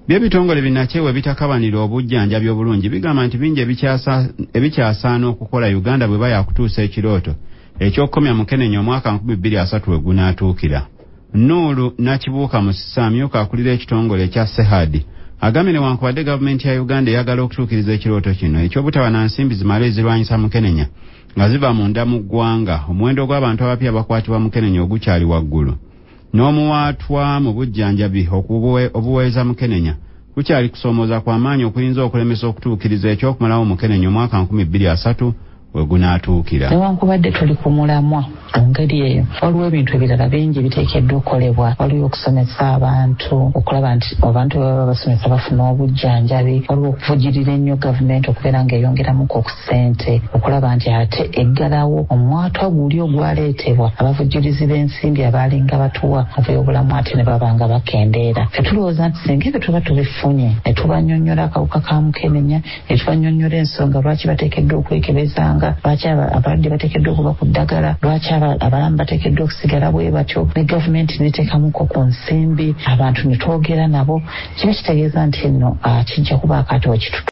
By'ebitongole binakyewe bitakabanira obujjanjabi obulungi bigamba nti bingi ebikyasaana okukola Uganda bwe bayakutuusa ekirooto ekyokukomya Mukenenya omwaka 2030 we gunaatuukira. Nuuru Nakibuuka Musisa amyuka akulira ekitongole ekya Sehadi agambye newankubadde gavumenti ya Uganda eyagala okutuukiriza ekirooto kino eky'obutaba na nsimbi zimala ezirwanyisa Mukenenya nga ziva munda mu ggwanga, omuwendo gw'abantu abapya abakwatibwa Mukenenya ogukyali waggulu. N'omuwaatwa mu bujjanjabi obuweeza Mukenenya kukyali kusoomooza kw'amaanyi okuyinza okulemesa okutuukiriza ekyokumalawo Mukenenya omwaka 2030 we gunaatuukira. Newankubadde tuli ku mulamwa mu ngeri eyo waliwo ebintu ebirala bingi biteekeddwa okukolebwa. Waliwo okusomesa abantu, okulaba nti abantu baba basomesa bafuna obujjanjabi. Waliwo okuvujirira ennyo gavumenti okubeera ng'eyongeramuko ku ssente, okulaba nti ate eggalawo omwatwa guli ogwaleetebwa abavujjirizi b'ensimbi abaalinga batuwa ebyobulamu ate ne baba nga bakendeera. Tulowooza nti singa ebyo tuba tubifunye ne tubannyonnyola akawuka ka Mukenenya, ne tubannyonnyola ensonga lwaki bateekeddwa okwekebezanga, lwaki abalwadde bateekeddwa okuba ku ddagala, lwaki abalamu bateekeddwa okusigala bwe batyo, ne gavumenti neteekamuko ku nsimbi, abantu ne twogera nabo, kiba kitegeeza nti nno kijja kuba akato